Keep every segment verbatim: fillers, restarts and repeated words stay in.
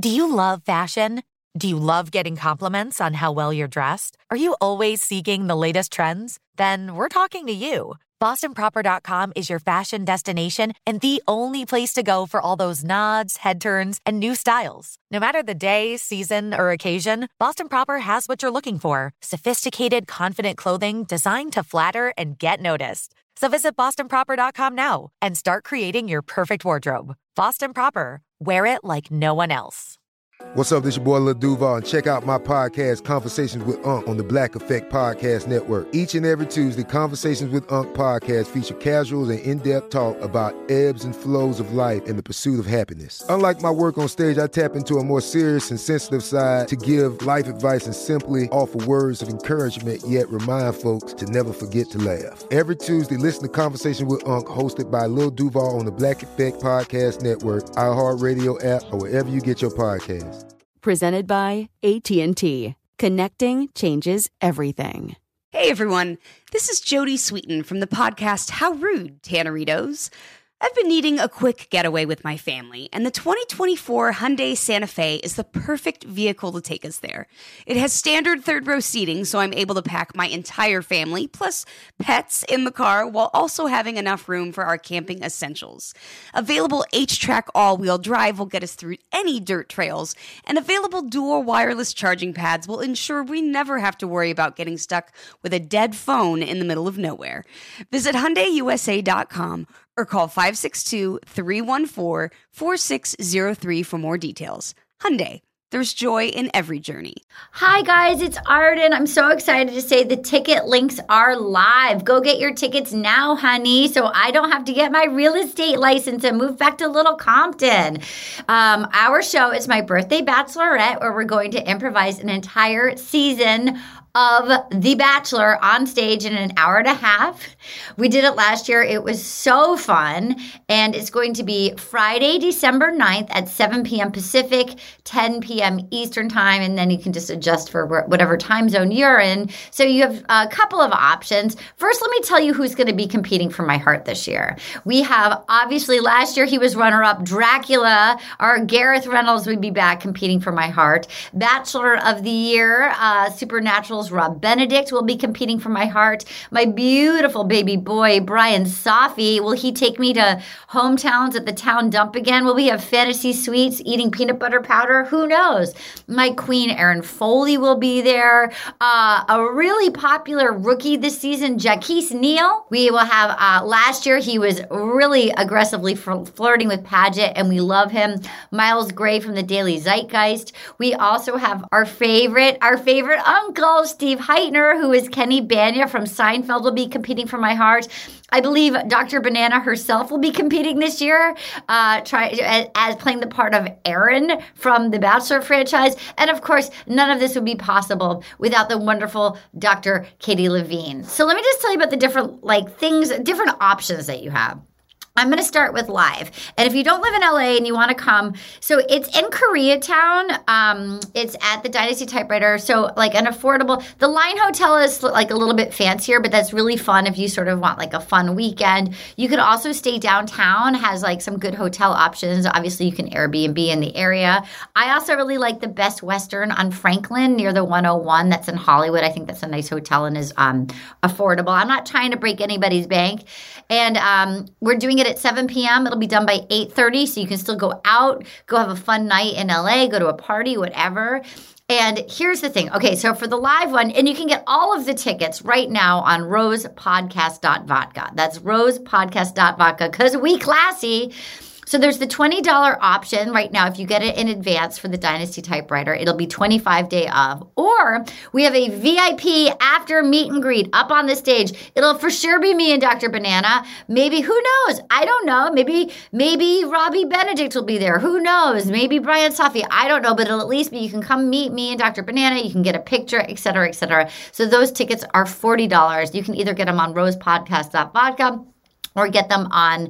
Do you love fashion? Do you love getting compliments on how well you're dressed? Are you always seeking the latest trends? Then we're talking to you. Boston Proper dot com is your fashion destination and the only place to go for all those nods, head turns, and new styles. No matter the day, season, or occasion, Boston Proper has what you're looking for. Sophisticated, confident clothing designed to flatter and get noticed. So visit Boston Proper dot com now and start creating your perfect wardrobe. Boston Proper. Wear it like no one else. What's up, this your boy Lil Duval, and check out my podcast, Conversations with Unc, on the Black Effect Podcast Network. Each and every Tuesday, Conversations with Unc podcast feature casual and in-depth talk about ebbs and flows of life and the pursuit of happiness. Unlike my work on stage, I tap into a more serious and sensitive side to give life advice and simply offer words of encouragement, yet remind folks to never forget to laugh. Every Tuesday, listen to Conversation with Unc, hosted by Lil Duval on the Black Effect Podcast Network, iHeartRadio app, or wherever you get your podcasts. Presented by A T and T. Connecting changes everything. Hey everyone, this is Jodie Sweetin from the podcast How Rude, Tanneritos. I've been needing a quick getaway with my family, and the twenty twenty-four Hyundai Santa Fe is the perfect vehicle to take us there. It has standard third-row seating, so I'm able to pack my entire family, plus pets, in the car, while also having enough room for our camping essentials. Available H-Track all-wheel drive will get us through any dirt trails, and available dual wireless charging pads will ensure we never have to worry about getting stuck with a dead phone in the middle of nowhere. Visit Hyundai U S A dot com or call five six two, three one four, four six zero three for more details. Hyundai, there's joy in every journey. Hi guys, it's Arden. I'm so excited to say the ticket links are live. Go get your tickets now, honey, so I don't have to get my real estate license and move back to Little Compton. Um, our show is my birthday bachelorette, where we're going to improvise an entire season of The Bachelor on stage in an hour and a half. We did it last year. It was so fun. And it's going to be Friday, December ninth at seven p.m. Pacific, ten p.m. Eastern time. And then you can just adjust for whatever time zone you're in. So you have a couple of options. First, let me tell you who's going to be competing for my heart this year. We have, obviously, last year he was runner-up, Dracula. Our Gareth Reynolds would be back competing for my heart. Bachelor of the Year, uh, Supernatural Rob Benedict will be competing for my heart. My beautiful baby boy, Brian Safi, will he take me to hometowns at the town dump again? Will we have fantasy suites eating peanut butter powder? Who knows? My queen, Erin Foley, will be there. Uh, a really popular rookie this season, Jaquise Neal. We will have, uh, last year he was really aggressively fl- flirting with Paget, and we love him. Miles Gray from the Daily Zeitgeist. We also have our favorite, our favorite uncle, Steve Heitner, who is Kenny Bania from Seinfeld, will be competing for my heart. I believe Doctor Banana herself will be competing this year, uh, try, as, as playing the part of Erin from the Bachelor franchise. And of course, none of this would be possible without the wonderful Doctor Katie Levine. So let me just tell you about the different like things, different options that you have. I'm going to start with live. And if you don't live in L A and you want to come, so it's in Koreatown. Um, it's at the Dynasty Typewriter. So like an affordable, the Line Hotel is like a little bit fancier, but that's really fun if you sort of want like a fun weekend. You could also stay downtown, has like some good hotel options. Obviously you can Airbnb in the area. I also really like the Best Western on Franklin near the one oh one. That's in Hollywood. I think that's a nice hotel and is um, affordable. I'm not trying to break anybody's bank. And um, we're doing it at seven p.m. It'll be done by eight thirty, so you can still go out, go have a fun night in L A, go to a party, whatever. And here's the thing. Okay, so for the live one, and you can get all of the tickets right now on rose podcast dot vodka. That's rose podcast dot vodka, because we classy. So there's the twenty dollars option right now. If you get it in advance for the Dynasty Typewriter, it'll be twenty-five day of. Or we have a V I P after meet and greet up on the stage. It'll for sure be me and Doctor Banana. Maybe, who knows? I don't know. Maybe maybe Robbie Benedict will be there. Who knows? Maybe Brian Safi. I don't know, but it'll at least be, you can come meet me and Doctor Banana. You can get a picture, et cetera, et cetera. So those tickets are forty dollars. You can either get them on rose podcast dot vodka or get them on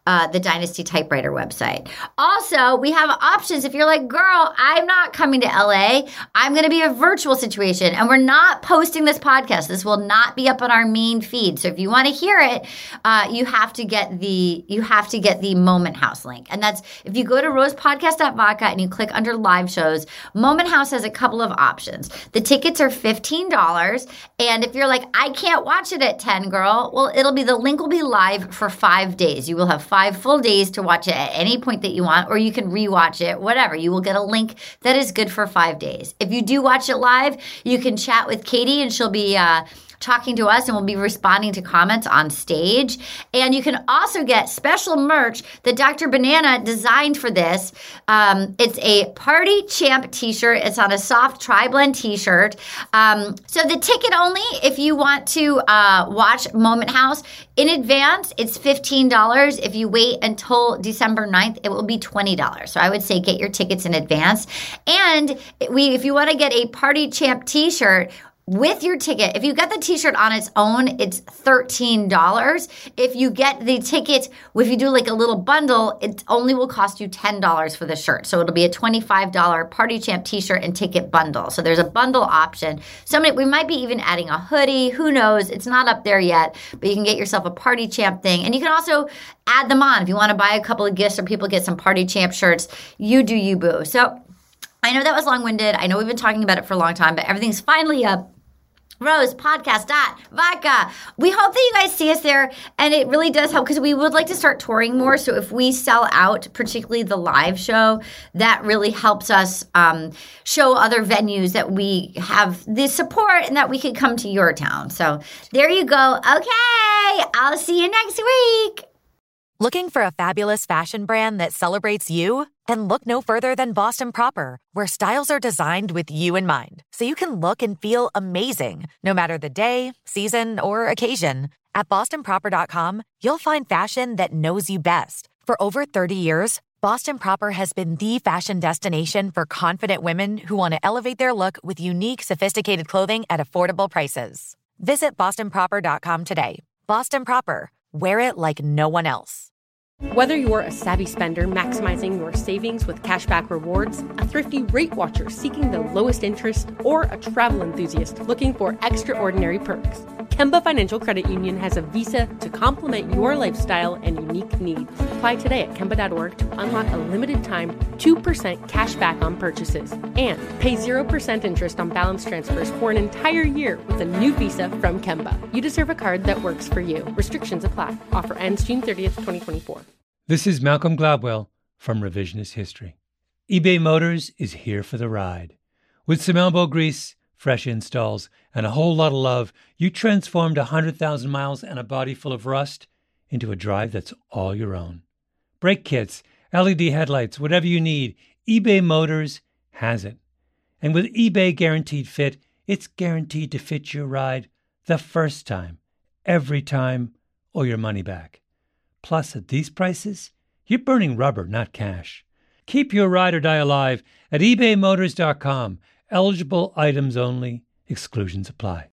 uh, the Dynasty Typewriter website. Also, we have options if you're like, girl, I'm not coming to L A. I'm going to be a virtual situation, and we're not posting this podcast. This will not be up on our main feed. So if you want to hear it, uh, you have to get the you have to get the Moment House link, and that's if you go to rosepodcast dot vodka and you click under live shows. Moment House has a couple of options. The tickets are fifteen dollars, and if you're like, I can't watch it at ten, girl, well, it'll be the link will be live for five days. You will have five full days to watch it at any point that you want, or you can rewatch it, whatever. You will get a link that is good for five days. If you do watch it live, you can chat with Katie, and she'll be uh, talking to us, and we'll be responding to comments on stage. And you can also get special merch that Doctor Banana designed for this. Um, it's a Party Champ t-shirt. It's on a soft tri-blend t-shirt. Um, so the ticket only, if you want to uh, watch Moment House in advance, it's fifteen dollars. If you wait until December ninth, it will be twenty dollars. So I would say get your tickets in advance. And we, if you want to get a Party Champ t-shirt, with your ticket, if you get the t-shirt on its own, it's thirteen dollars. If you get the ticket, if you do like a little bundle, it only will cost you ten dollars for the shirt. So it'll be a twenty-five dollars Party Champ t-shirt and ticket bundle. So there's a bundle option. Somebody, we might be even adding a hoodie. Who knows? It's not up there yet, but you can get yourself a Party Champ thing. And you can also add them on. If you want to buy a couple of gifts or people get some Party Champ shirts, you do you, boo. So I know that was long-winded. I know we've been talking about it for a long time, but everything's finally up. rosepodcast dot vodka. We hope that you guys see us there, and it really does help because we would like to start touring more. So if we sell out, particularly the live show, that really helps us um, show other venues that we have the support and that we could come to your town. So there you go. Okay, I'll see you next week. Looking for a fabulous fashion brand that celebrates you? Then look no further than Boston Proper, where styles are designed with you in mind, so you can look and feel amazing, no matter the day, season, or occasion. At boston proper dot com, you'll find fashion that knows you best. For over thirty years, Boston Proper has been the fashion destination for confident women who want to elevate their look with unique, sophisticated clothing at affordable prices. Visit boston proper dot com today. Boston Proper. Wear it like no one else. Whether you're a savvy spender maximizing your savings with cashback rewards, a thrifty rate watcher seeking the lowest interest, or a travel enthusiast looking for extraordinary perks, Kemba Financial Credit Union has a visa to complement your lifestyle and unique needs. Apply today at kemba dot org to unlock a limited time two percent cash back on purchases and pay zero percent interest on balance transfers for an entire year with a new visa from Kemba. You deserve a card that works for you. Restrictions apply. Offer ends June thirtieth, twenty twenty-four. This is Malcolm Gladwell from Revisionist History. eBay Motors is here for the ride. With some elbow grease, fresh installs, and a whole lot of love, you transformed one hundred thousand miles and a body full of rust into a drive that's all your own. Brake kits, L E D headlights, whatever you need, eBay Motors has it. And with eBay Guaranteed Fit, it's guaranteed to fit your ride the first time, every time, or your money back. Plus, at these prices, you're burning rubber, not cash. Keep your ride or die alive at ebay motors dot com. Eligible items only. Exclusions apply.